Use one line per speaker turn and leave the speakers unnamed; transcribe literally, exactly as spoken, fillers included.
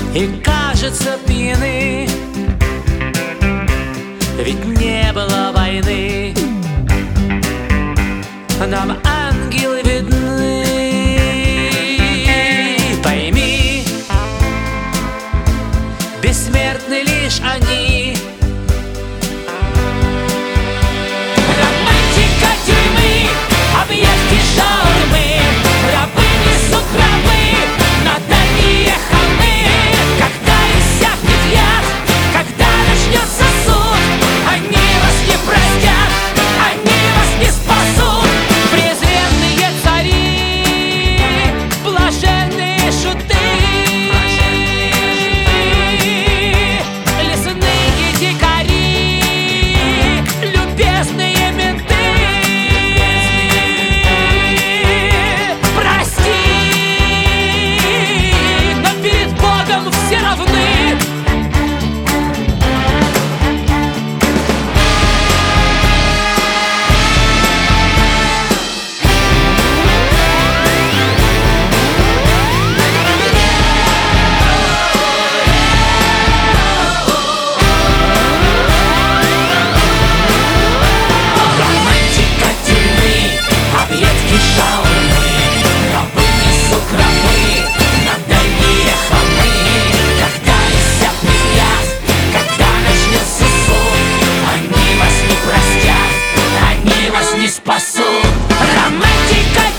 и кажется пьяны, ведь не было войны. Нам ангелы видны. Пойми, бессмертны лишь они. Романтика тюрьмы, объятки шаурмы, рабы несут гробы на дальние холмы. Когда иссякнет яд, когда начнется суд, они вас не простят, они вас не спасут. Презренные цари, блаженные шуты, лесные дикари, любезные менты. Прости, но перед Богом все равны. Романтика тюрьмы, объедки шаурмы, рабы несут гробы на дальние холмы. Когда иссякнет яд, когда начнется суд, они вас не простят, они вас не спасут. Романтика